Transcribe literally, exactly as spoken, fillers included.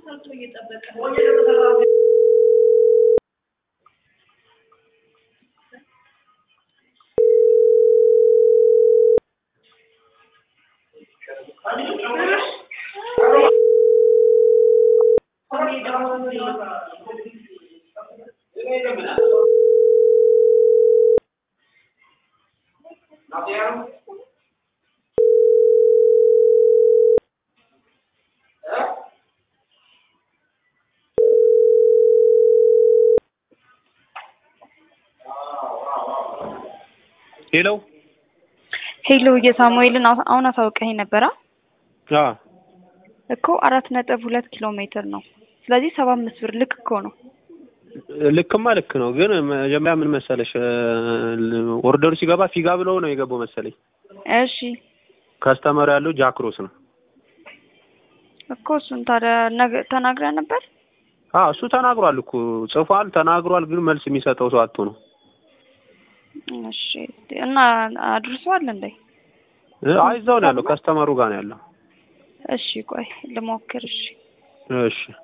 ሄሎ ሄሎ የሳሙኤልን አሁን አሳውቀኝ ነበር አዎ እኮ አራት ነጥብ ሁለት ኪሎ ሜትር ነው ስለዚህ ሰባ አምስት ብር ልክ እኮ ነው ልክማ ልክ ነው ግን መጀመሪያ ምን መሰለሽ ኦርደሩ ሲገባ ፊጋ ብለው ነው የገባው መሰለኝ እሺ ካስተመር ያለው ጃክሮስ ነው እኮ እሱን ታዲያ ተናግራ ነበር አዎ እሱ ተናግሯል እኮ ጽፏል ተናግሯል ግን መልስ የሚሰጠው ሰው አጥቶ ነው እሺ እና አድርሷል እንዴ አይዛው ነው ያለው ካስተመሩ ጋር ነው ያለው እሺ ቆይ ልሞክር እሺ እሺ